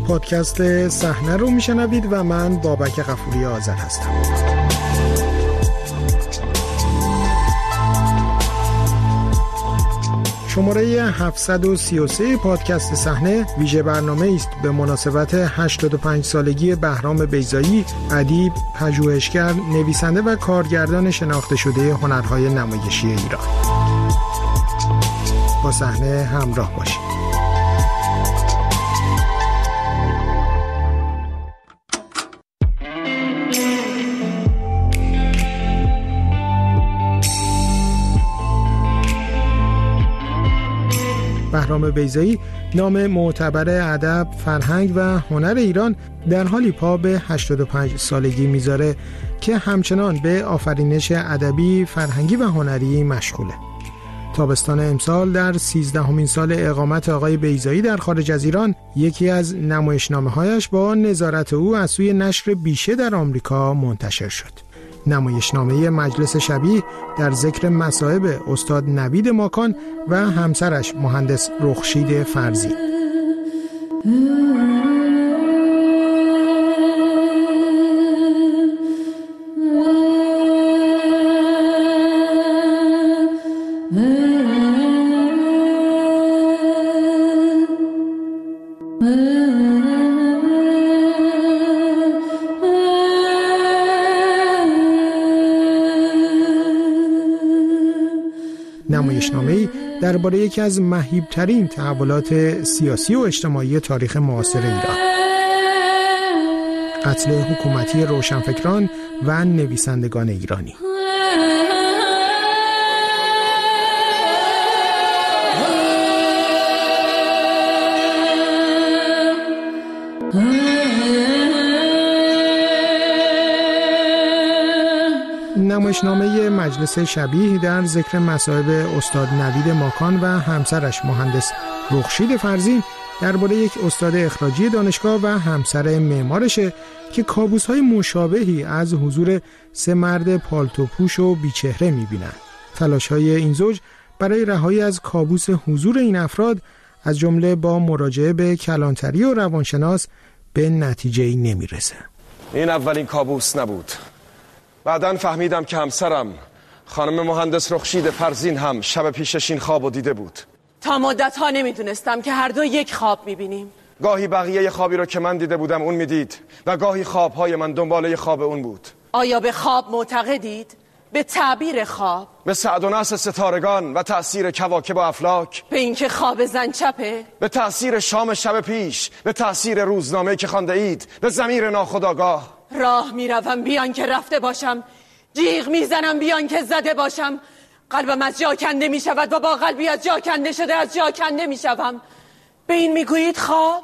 پادکست صحنه رو میشنوید و من بابک غفوری آذر هستم. شماره 733 پادکست صحنه ویژه برنامه است به مناسبت 85 سالگی بهرام بیضایی، ادیب، پژوهشگر، نویسنده و کارگردان شناخته شده هنرهای نمایشی ایران. با صحنه همراه باشید. بهرام بیضایی نام معتبر ادب، فرهنگ و هنر ایران در حالی پا به 85 سالگی میذاره که همچنان به آفرینش ادبی، فرهنگی و هنری مشغوله. تابستان امسال در 13مین سال اقامت آقای بیضایی در خارج از ایران، یکی از نمایشنامه‌هایش با نظارت او از سوی نشر بیشه در آمریکا منتشر شد. نمایشنامه مجلس شبیه در ذکر مصائب استاد نوید ماکان و همسرش مهندس رخشید فرزین. نمایشنامه‌ای درباره یکی از مهیب‌ترین تحولات سیاسی و اجتماعی تاریخ معاصر ایران، قتل حکومتی روشنفکران و نویسندگان ایرانی. نمایشنامه مجلس شبیه در ذکر مصائب استاد نوید ماکان و همسرش مهندس رخشید فرزین درباره یک استاد اخراجی دانشگاه و همسر معمارشه که کابوس‌های مشابهی از حضور سه مرد پالتوپوش و بیچهره می‌بینند. تلاش‌های این زوج برای رهایی از کابوس حضور این افراد از جمله با مراجعه به کلانتری و روانشناس به نتیجه‌ای نمی‌رسه. این اولین کابوس نبود. بعداً فهمیدم که همسرم خانم مهندس رخشید فرزین هم شب پیشش این خوابو دیده بود. تا مدت‌ها نمیدونستم که هر دو یک خواب میبینیم. گاهی بقیه خوابی رو که من دیده بودم اون میدید و گاهی خوابهای من دنباله خواب اون بود. آیا به خواب معتقدید؟ به تعبیر خواب؟ به سعد و نحس ستارگان و تأثیر کواکب و افلاک؟ به اینکه خواب زن چپه؟ به تأثیر شام شب پیش؟ به تأثیر روزنامه‌ای که خوانده اید؟ به ضمیر ناخودآگاه؟ راه میروم بیان که رفته باشم، جیغ میزنم بیان که زده باشم. قلبم از جا کنده میشود و با قلبی از جا کنده شده از جا کنده میشوم. به این میگویید خواب؟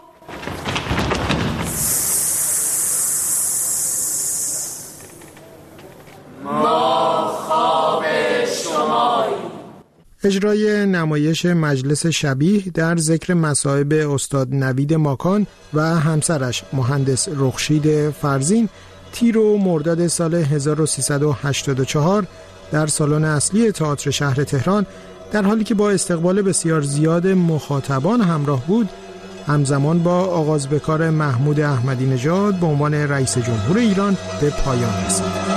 ما خواب شمایی. اجرای نمایش مجلس شبیه در ذکر مصائب استاد نوید ماکان و همسرش مهندس رخشید فرزین تیر و مرداد سال 1384 در سالن اصلی تئاتر شهر تهران در حالی که با استقبال بسیار زیاد مخاطبان همراه بود، همزمان با آغاز به کار محمود احمدی نژاد به عنوان رئیس جمهور ایران به پایان رسید.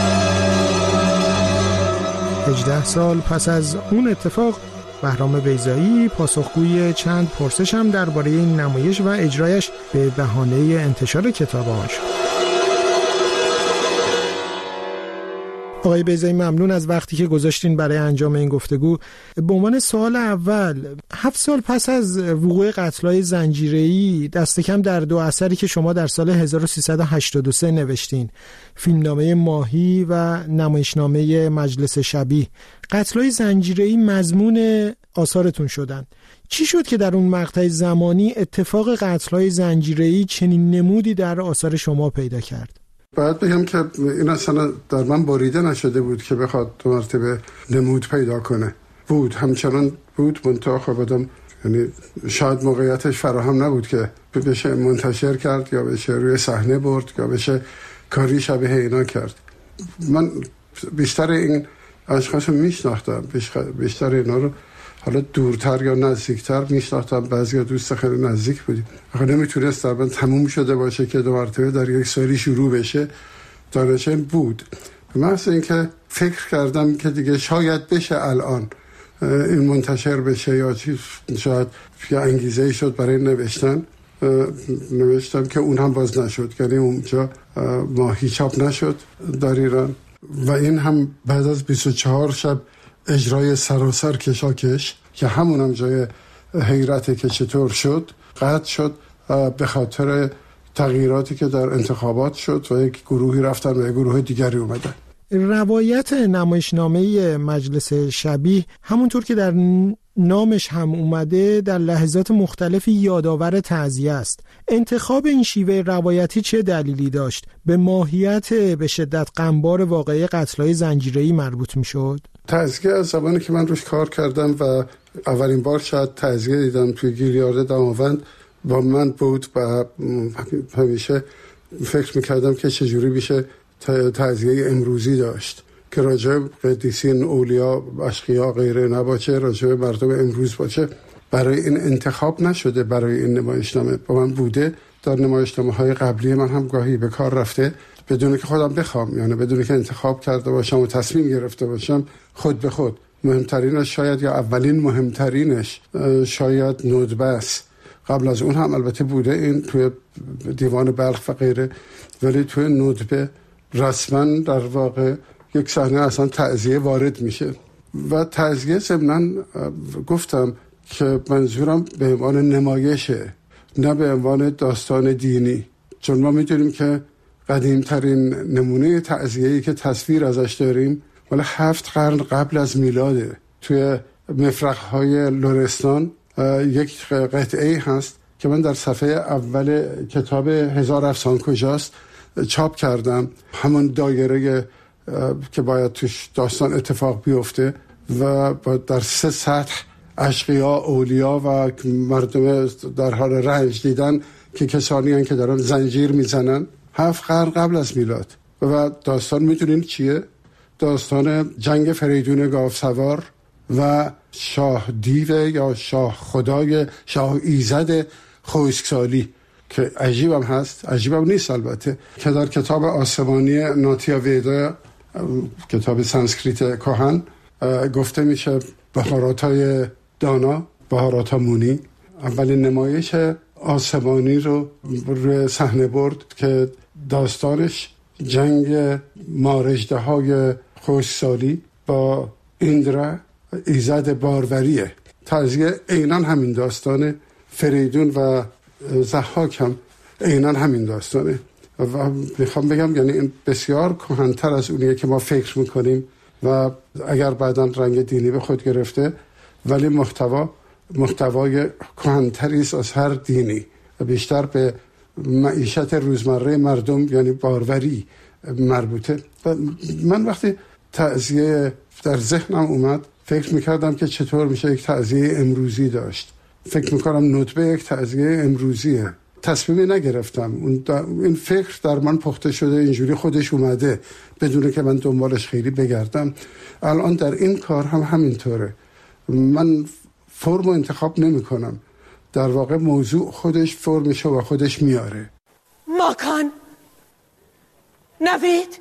18 سال پس از اون اتفاق، بهرام بیضایی پاسخگوی چند پرسش هم درباره این نمایش و اجرایش به بهانه انتشار کتاب آن شد. آقای بیضایی، ممنون از وقتی که گذاشتین برای انجام این گفتگو. به عنوان سوال اول، 7 سال پس از وقوع قتل‌های زنجیره‌ای، دست کم در 2 اثری که شما در سال 1383 نوشتین، فیلمنامه ماهی و نمایشنامه مجلس شبیه، قتل‌های زنجیره‌ای مضمون آثارتون شدن. چی شد که در اون مقطع زمانی اتفاق قتل‌های زنجیره‌ای چنین نمودی در آثار شما پیدا کرد؟ باید بگم که این اصلا در من بریده نشده بود که بخواد 2 مرتبه نمود پیدا کنه. بود، همچنان بود، منتها خب آدم یعنی شاید موقعیتش فراهم نبود که بشه منتشر کرد یا بشه روی صحنه برد یا بشه کاری شبیه اینا کرد. من بیشتر این اشخاص رو میشناختم، بیشتر اینا رو حالا دورتر یا نزدیکتر میشناختم، بعضی دوست خیلی نزدیک بودیم. آخه نمیتونست در من تموم شده باشه که 2 مرتبه در یک سالی شروع بشه. دانشم بود. مثلا اینکه فکر کردم که دیگه شاید بشه الان این منتشر بشه یا چیز، شاید یه انگیزه شد برای نوشتم که اون هم باز نشد، یعنی اونجا ماهی چاپ نشد در ایران و این هم بعد از 24 شب اجرای سراسر کشاکش که همون هم جای حیرته که چطور شد قطع شد به خاطر تغییراتی که در انتخابات شد و یک گروهی رفتن و یک گروه دیگری اومدن. روایت نمایشنامه مجلس شبیه همونطور که در نامش هم اومده در لحظات مختلفی یادآور تعزیه است. انتخاب این شیوه روایتی چه دلیلی داشت؟ به ماهیت به شدت غمبار واقعی قتل‌های زنجیره‌ای مربوط می‌شد؟ تعزیه از زمانی که من روش کار کردم و اولین بار شاید تعزیه دیدم توی گیریارد دماوند با من بود و همیشه فکر می‌کردم که چجوری میشه تعزیه امروزی داشت که راجع قدیسین، اولیا، اشقیا غیره نباشه، راجع مردم امروز باشه. برای این انتخاب نشده، برای این نمایشنامه با من بوده. در نمایشنامه‌های قبلی من هم گاهی به کار رفته بدون که خودم بخوام، یعنی بدون که انتخاب کرده باشم و تصمیم گرفته باشم، خود به خود. مهمترینش شاید یا اولین مهمترینش شاید ندبه است. قبل از اون هم البته بوده این توی دیوان بلخ و غیره، ولی توی ندبه رسما در واقع یک صحنه اصلا تعزیه وارد میشه و تعزیه ضمناً گفتم که منظورم به عنوان نمایشه، نه به عنوان داستان دینی، چون ما میدونیم که قدیمترین نمونه تعزیه‌ای که تصویر ازش داریم مال 7 قرن قبل از میلاده. توی مفرق‌های لرستان یک قطعه هست که من در صفحه اول کتاب 1000 افسان کجاست چاپ کردم، همون دایره که باید توش داستان اتفاق بیفته و در 3 سطح اشقیا، اولیا و مردم در حال رنج دیدن که کسانی هستند که دارن زنجیر میزنن. 7 قرن قبل از میلاد. و داستان میدونین چیه؟ داستان جنگ فریدون گاوسوار و شاه دیو یا شاه خدای شاه ایزد خشکسالی که عجیبم هست، عجیبم نیست البته، که در کتاب آسمانی ناتیا ویدا، کتاب سانسکریت کهن، گفته میشه بهاراتای دانا، بهارات مونی. اولین نمایش آسمانی رو روی صحنه برد که داستانش جنگ مارجده های خشکسالی با ایندرا ایزد باروریه. تعزیه عیناً همین داستانه، فریدون و ضحاک هم عیناً همین داستانه و میخوام بگم یعنی این بسیار کهن‌تر از اونیه که ما فکر میکنیم و اگر بعداً رنگ دینی به خود گرفته، ولی محتوای کهن‌تری است از هر دینی، بیشتر به معیشت روزمره مردم یعنی باروری مربوطه. و من وقتی تعزیه در ذهنم اومد فکر میکردم که چطور میشه یک تعزیه امروزی داشت. فکر میکنم ندبه یک تعزیه امروزیه. تصمیمی نگرفتم، این فکر در من پخته شده، اینجوری خودش اومده بدون که من دنبالش خیلی بگردم. الان در این کار هم همینطوره، من فرم انتخاب نمی کنم، در واقع موضوع خودش فرمشه و خودش میاره. ماکان، نوید،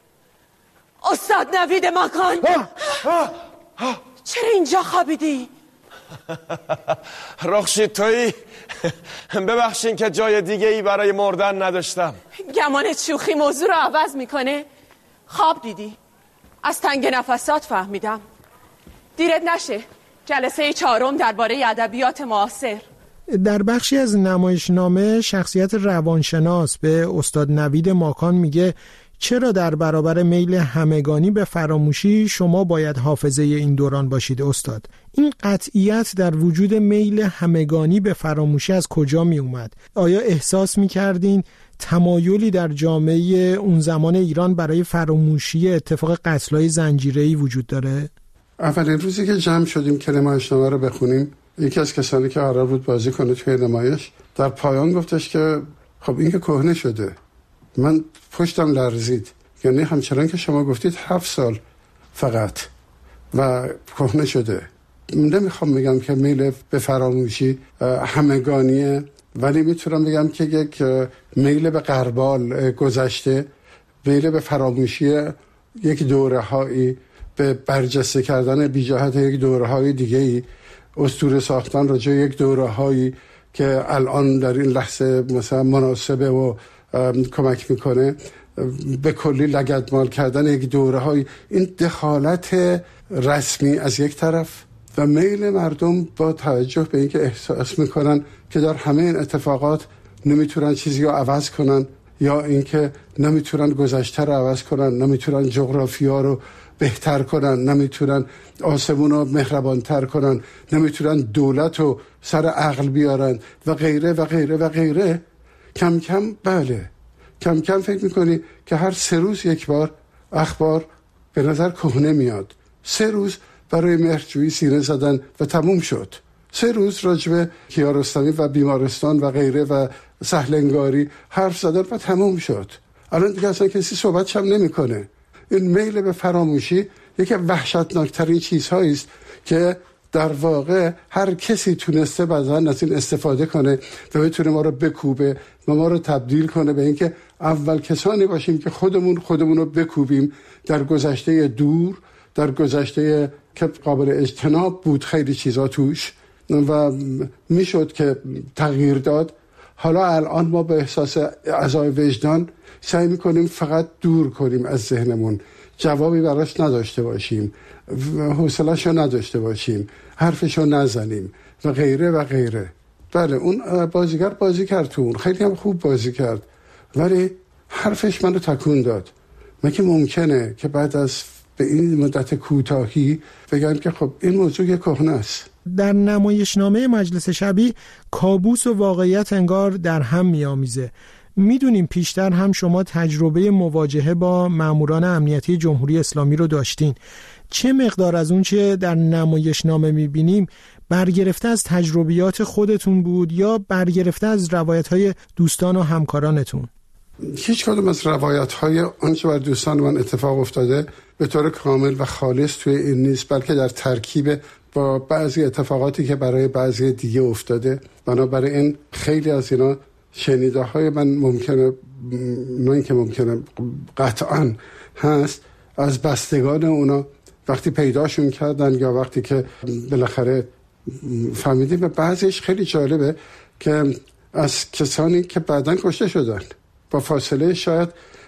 استاد نوید ماکان، چرا اینجا خوابیدی؟ رخشید تویی؟ ببخشین که جای دیگه ای برای مردن نداشتم. گمانت شوخی موضوع رو عوض میکنه؟ خواب دیدی؟ از تنگ نفسات فهمیدم. دیرت نشه، جلسه 4 درباره ادبیات معاصر. در بخشی از نمایشنامه شخصیت روانشناس به استاد نوید ماکان میگه چرا در برابر میل همگانی به فراموشی شما باید حافظه این دوران باشید استاد؟ این قطعیت در وجود میل همگانی به فراموشی از کجا می اومد؟ آیا احساس می کردین تمایلی در جامعه اون زمان ایران برای فراموشی اتفاق قتل‌های زنجیره‌ای وجود داره؟ اولین روزی که جمع شدیم که نمایشنامه رو بخونیم، یکی از کسانی که قرار بود بازی کنه توی نمایش در پایان گفتش که خب این که کهنه شده. من پشتم لرزید، یعنی همچنان که شما گفتید 7 سال فقط و کهنه شده. نمیخوام بگم که میل به فراموشی همگانیه، ولی میتونم بگم که یک میل به غربال گذشته، میل به فراموشی یک دوره‌هایی، به برجسته کردن بی‌جهت یک دوره‌های دیگه‌ای، اسطوره ساختن راجع یک دوره‌هایی که الان در این لحظه مثلا مناسبه و کمک میکنه، به کلی لگدمال کردن یک دوره‌های. این دخالت رسمی از یک طرف و میل مردم با توجه به اینکه احساس میکنن که در همه این اتفاقات نمیتونن چیزی رو عوض کنن، یا اینکه نمیتونن گذشته رو عوض کنن، نمیتونن جغرافیا رو بهتر کنن، نمیتونن آسمون رو مهربانتر کنن، نمیتونن دولت رو سر عقل بیارن و غیره و غیره و غیره. کم کم کم کم فکر میکنی که هر 3 روز یک بار اخبار به نظر کهنه میاد. 3 روز برای مهرجویی سینه زدن و تموم شد. 3 روز راجب کیارستمی و بیمارستان و غیره و سهلنگاری حرف زدن و تموم شد. الان دیگه اصلا کسی صحبتش هم نمیکنه. این میل به فراموشی یکی وحشتناکترین چیزهایی است که در واقع هر کسی تونسته بعضا از این استفاده کنه و بتونه ما رو بکوبه و ما رو تبدیل کنه به اینکه اول کسانی باشیم که خودمون رو بکوبیم در گذشته دور، در گذشته که قابل اجتناب بود خیلی چیزا توش و میشد که تغییر داد. حالا الان ما به احساس عزای وجدان سعی میکنیم فقط دور کنیم از ذهنمون، جوابی براش نداشته باشیم، حوصله‌شو نداشته باشیم، حرفشو نزنیم و غیره و غیره. بله اون بازیگر بازی کرد تو اون، خیلی هم خوب بازی کرد، ولی حرفش منو تکون داد. مگه ممکنه که بعد از به این مدت کوتاهی بگم که خب این موضوع یک کهنه است؟ در نمایشنامه مجلس شبی کابوس و واقعیت انگار در هم میامیزه. میدونیم پیشتر هم شما تجربه مواجهه با ماموران امنیتی جمهوری اسلامی رو داشتین. چه مقدار از اون چه در نمایشنامه میبینیم برگرفته از تجربیات خودتون بود یا برگرفته از روایت‌های دوستان و همکارانتون؟ هیچ کدوم از روایت‌های آنچه بر دوستان من اتفاق افتاده به طور کامل و خالص توی این نیست، بلکه در ترکیب با بعضی اتفاقاتی که برای بعضی دیگه افتاده. بنابراین این خیلی از اینا شنیده های من ممکنه، نه اینکه ممکنه، قطعاً هست از بستگان اونا وقتی پیداشون کردن یا وقتی که بالاخره فهمیدیم. و بعضیش خیلی جالبه که از کسانی که بعداً کشته شدن با فاصله شاید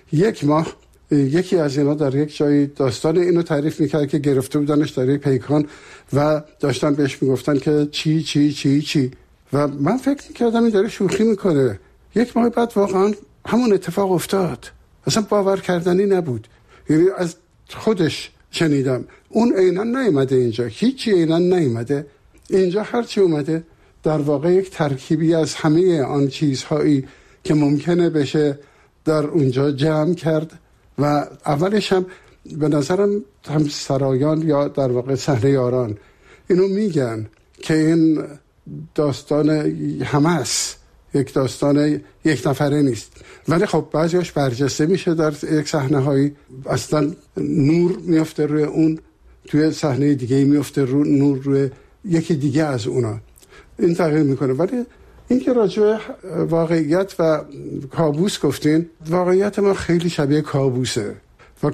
1 ماه، یکی از اینا در یک جایی داستان اینو تعریف میکرد که گرفته بودنش در یک پیکان و داشتن بهش میگفتن که چی چی چی چی و من فکر میکردم این داره شوخی میکنه. 1 ماه بعد واقعا همون اتفاق افتاد. اصلا باور کردنی نبود. یعنی از خودش شنیدم اون عیناً نیومده اینجا، هیچی عیناً نیومده اینجا، هرچی اومده در واقع یک ترکیبی از همه آن چیزهایی که ممکنه بشه در اونجا جمع کرد. و اولش هم به نظرم هم سرایان یا در واقع صحنه یاران اینو میگن که این داستان همس یک داستان یک نفره نیست، ولی خب بعضیش برجسته میشه در یک صحنه هایی، اصلا نور میفته روی اون، توی صحنه دیگه میفته نور روی یکی دیگه از اونا، این تغییر میکنه. ولی این که راجع واقعیت و کابوس گفتین، واقعیت ما خیلی شبیه کابوسه و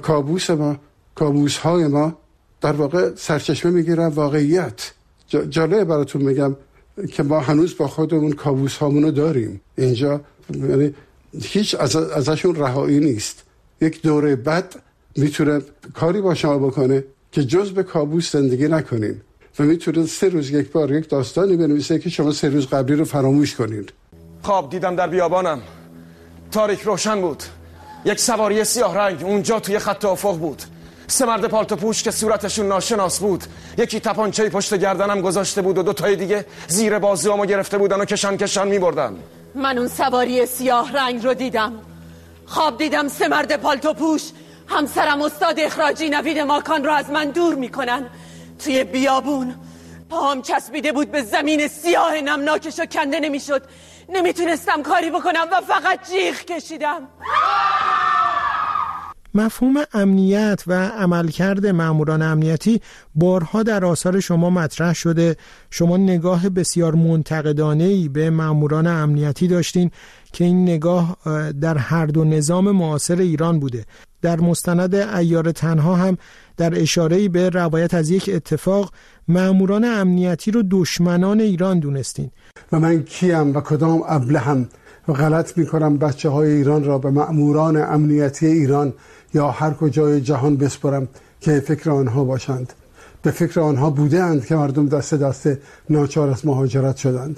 کابوس‌های ما در واقع سرچشمه میگیرن واقعیت. جالبه براتون میگم که ما هنوز با خودمون کابوس‌هامونو داریم اینجا، یعنی هیچ ازشون رهایی نیست. یک دوره بد میتونه کاری با شما بکنه که جز به کابوس زندگی نکنین و میتونه 3 روز یک بار یک داستانی بنویسه که شما 3 روز قبلی رو فراموش کنید. خواب دیدم در بیابانم، تاریک روشن بود، یک سواری سیاه رنگ اونجا توی خط افق بود، 3 مرد پالتو پوش که صورتشون ناشناس بود، یکی تپانچه‌ای پشت گردنم گذاشته بود و 2 تای دیگه زیر بازوامو گرفته بودن و کشان میبردن. من اون سواری سیاه رنگ رو دیدم. خواب دیدم 3 مرد پالتو پوش همسرم استاد اخراجی نوید ماکان رو از من دور میکنن. توی بیابون پاهم چسبیده بود به زمین سیاه نمناکش و کنده نمیشد، نمیتونستم کاری بکنم و فقط جیغ کشیدم. مفهوم امنیت و عملکرد ماموران امنیتی بارها در آثار شما مطرح شده. شما نگاه بسیار منتقدانه‌ای به ماموران امنیتی داشتین که این نگاه در هر دو نظام معاصر ایران بوده. در مستند عیار تنها هم در اشاره‌ای به روایت از یک اتفاق ماموران امنیتی رو دشمنان ایران دونستین. و من کیم و کدام ابلهم و غلط میکنم بچه های ایران را به ماموران امنیتی ایران یا هر کجای جهان بسپرم که فکر آنها باشند. به فکر آنها بوده اند که مردم دست دست ناچار از مهاجرت شدند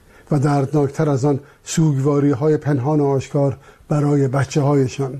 و دردناکتر از آن سوگواری های پنهان و آشکار برای بچه هایشان.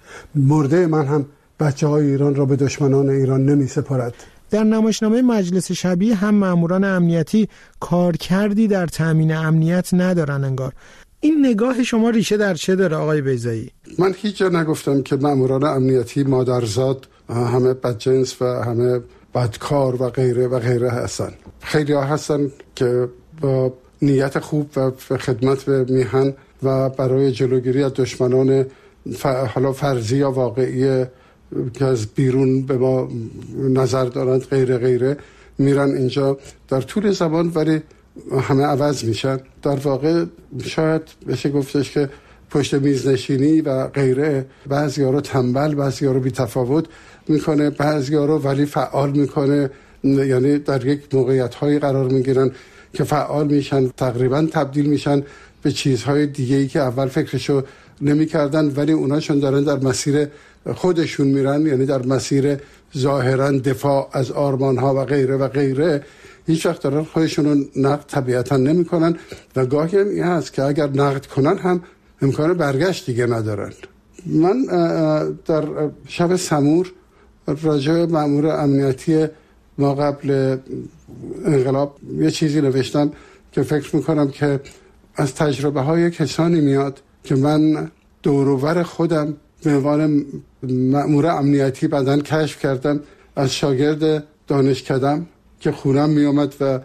مرده من هم بچه های ایران را به دشمنان ایران نمی سپارد. در نمایشنامه مجلس شبیه هم ماموران امنیتی کارکردی در تامین امنیت ندارن انگار. این نگاه شما ریشه در چه داره آقای بیضایی؟ من هیچ جا نگفتم که ماموران امنیتی مادرزاد، همه بدجنس و همه بدکار و غیره و غیره هستن. خیلی ها هستن که با نیت خوب و خدمت به میهن و برای جلوگیری از دشمنان حالا فرضی یا واقعی که از بیرون به ما نظر دارند غیره غیره میرن اینجا در طول زمان، ولی همه عوض میشن. در واقع شاید بشه گفتش که پشت میز نشینی و غیره بعضیا رو تنبل، بعضیا رو بی تفاوت میکنه، بعضیا رو ولی فعال میکنه. یعنی در یک موقعیت هایی قرار میگیرن که فعال میشن، تقریبا تبدیل میشن به چیزهای دیگه‌ای که اول فکرشو نمیکردن، ولی اوناشون دارن در مسیر خودشون میرن، یعنی در مسیر ظاهرا دفاع از آرمانها و غیره و غیره. هیچ وقت دارن خودشون رو نقد طبیعتا نمی کنن و گاهی هم این هست که اگر نقد کنن هم امکان برگشت دیگه ندارن. من در شب سمور راجع به مأمور امنیتی ما قبل انقلاب یه چیزی نوشتم که فکر میکنم که از تجربه های کسانی میاد که من دوروبر خودم به عنوان مأمور امنیتی بعداً کشف کردم. از شاگرد دانشکدم که خونم می آمد و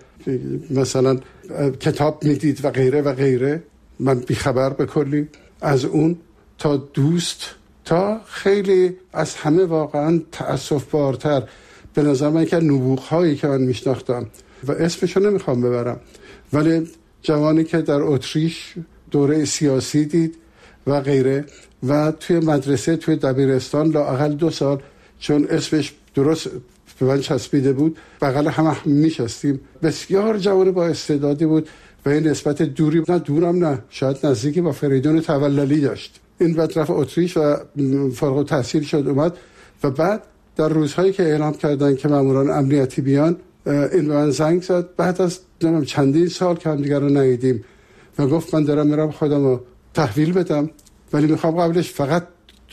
مثلا کتاب می دید و غیره و غیره، من بیخبر به کلی از اون، تا دوست، تا خیلی از همه واقعا تأسف بارتر به نظر من که نبوغ هایی که من میشناختم و اسمشو نمیخوام ببرم، ولی جوانی که در اتریش دوره سیاسی دید و غیره و توی مدرسه توی دبیرستان لااقل 2 سال، چون اسمش درست به من چسبیده بود، بغل همه میشستیم. بسیار جوان با استعدادی بود و این نسبت دوری، نه دورم نه، شاید نزدیکی با فریدون توللی داشت. این بعد رفت اتریش و فارغ التحصیل شد اومد و بعد در روزهایی که اعلام کردن که ماموران امنیتی بیان، این به من زنگ زد بعد از چندین سال که هم دیگر رو ندیدیم و گفت من دارم میرم خودم رو تحویل بدم، ولی میخوام قبلش فقط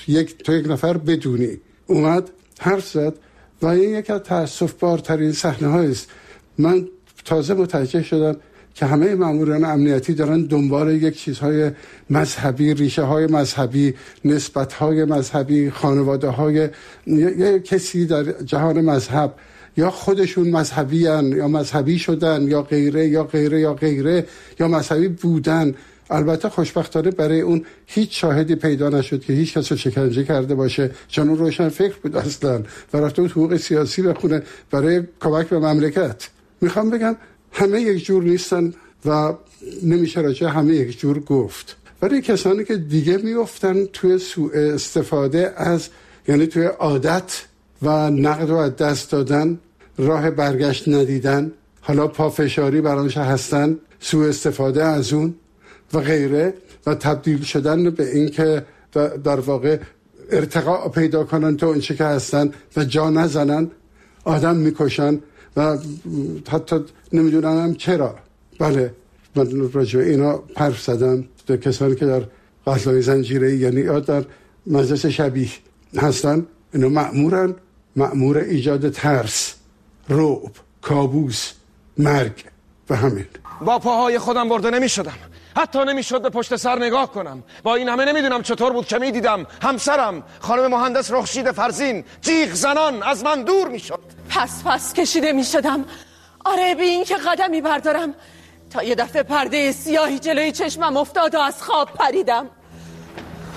تو یک نفر بدونی. اومد حرف زد و این یکی از تأسف بارترین صحنه هاییست. من تازه متوجه شدم که همه ماموران امنیتی دارن دنبال یک چیزهای مذهبی، ریشه های مذهبی، نسبت های مذهبی، خانواده های یا کسی در جهان مذهب، یا خودشون مذهبی هن، یا مذهبی شدن، یا غیره یا غیره یا غیره، یا مذهبی بودن. البته خوشبختانه برای اون هیچ شاهدی پیدا نشد که هیچ کس رو شکنجه کرده باشه، چون اون روشن فکر بود اصلا و رفته بود حقوق سیاسی بخونه برای کمک به مملکت. میخوام بگم همه یک جور نیستن و نمیشه راجع همه یک جور گفت، ولی کسانی که دیگه میافتن توی سوء استفاده از، یعنی توی عادت و نقد و از دست دادن، راه برگشت ندیدن، حالا پافشاری برانش هستن، سوء استفاده از اون و غیره و تبدیل شدن به این که در واقع ارتقاء پیدا کنن تو این چه که هستن و جا نزنن، آدم میکشن و حتی نمیدونم هم چرا. بله من راجع به اینا حرف زدم. کسانی که در قتل‌های زنجیره‌ای یعنی یا در مجلس شبیه هستن، اینا مأمورن، مأمور ایجاد ترس، رعب، کابوس، مرگ و همین. با پاهای خودم برده نمی شدم، حتی نمی شد به پشت سر نگاه کنم. با این همه نمیدونم چطور بود که می دیدم همسرم خانم مهندس رخشید فرزین جیغ زنان از من دور می شد. پس کشیده می شدم، آره، بی این که قدمی بردارم، تا یه دفعه پرده سیاهی جلوی چشمم افتاد و از خواب پریدم.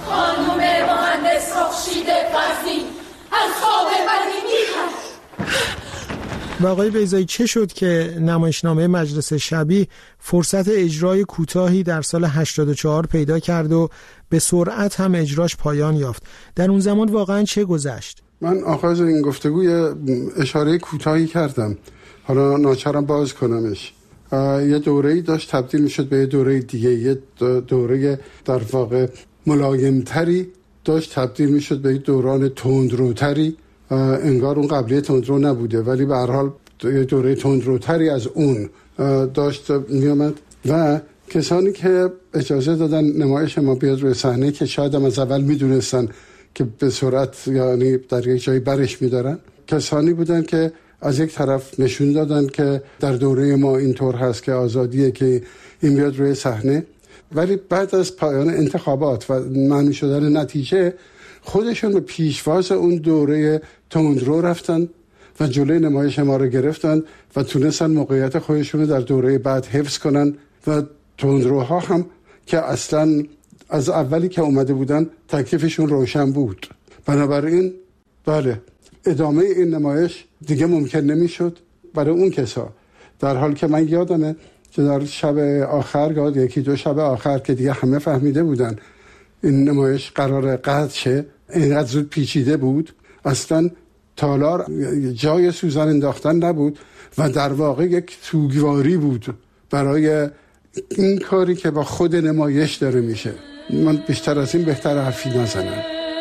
خانم مهندس رخشید فرزین از خواب بدی می‌پرد. و آقای بیضایی چه شد که نمایشنامه مجلس شبی فرصت اجرای کوتاهی در سال 84 پیدا کرد و به سرعت هم اجراش پایان یافت؟ در اون زمان واقعا چه گذشت؟ من آغاز این گفتگوی اشاره کوتاهی کردم، حالا ناچارم باز کنمش. یه دوره‌ای داشت تبدیل می‌شد به یه دوره دیگه، یه دوره در واقع ملایم‌تری داشت تبدیل می‌شد به یه دوران تندروتری. انگار اون قبلی تندرو نبوده، ولی به هر حال یه دوره تندروتری از اون داشت می‌آمد و کسانی که اجازه دادن نمایش ما بیاد روی صحنه، که شاید هم از اول می‌دونستن که به سرعت یعنی در یک جایی برش می‌دارن، کسانی بودن که از یک طرف نشون دادن که در دوره ما اینطور هست که آزادیه که این بیاد روی صحنه، ولی بعد از پایان انتخابات و معنی شدن نتیجه خودشون به پیشواز اون دوره تندرو رفتن و جلوی نمایش ما رو گرفتن و تونستن موقعیت خودشون رو در دوره بعد حفظ کنن و تندروها هم که اصلا از اولی که اومده بودن تکلیفشون روشن بود. بنابراین بله، ادامه این نمایش دیگه ممکن نمیشد برای اون کسا، در حال که من یادمه که در شب آخر، یکی دو شب آخر که دیگه همه فهمیده بودن این نمایش قرار قطع شه، اینقدر زود پیچیده بود، اصلا تالار جای سوزن انداختن نبود و در واقع یک سوگواری بود برای این کاری که با خود نمایش داره میشه. من بیشتر از این بهتر حرفی نزنم.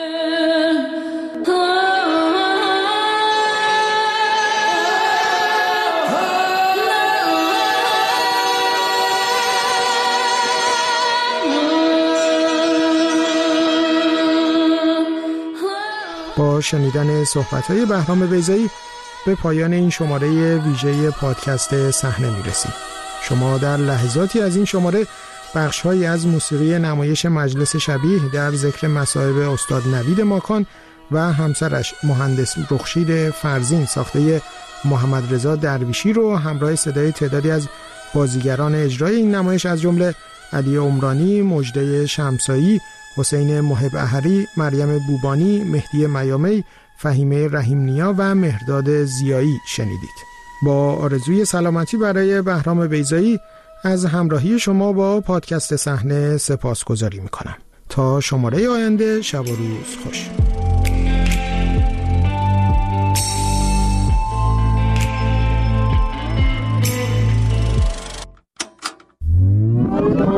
با شنیدن صحبت‌های بهرام بیضایی به پایان این شماره ویژه پادکست صحنه میرسیم. شما در لحظاتی از این شماره بخش‌هایی از موسیقی نمایش مجلس شبیه در ذکر مصائب استاد نوید ماکان و همسرش مهندس رخشید فرزین ساخته محمد رضا درویشی رو همراه صدای تعدادی از بازیگران اجرای این نمایش از جمله علی عمرانی، مجده شمسایی، حسین محب احری، مریم بوبانی، مهدی میامی، فهیمه رحیم‌نیا و مهرداد زیایی شنیدید. با آرزوی سلامتی برای بهرام بیضایی از همراهی شما با پادکست صحنه سپاسگزاری می‌کنم. تا شماره آینده، شب و روز خوش.